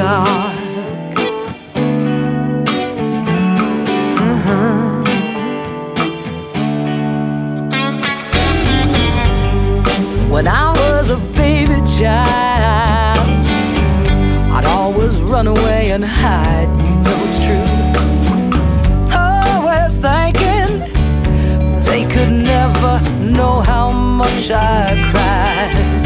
dark. When I was a baby child, I'd always run away and hide, you know it's true. Always thinking they could never know how much I cried.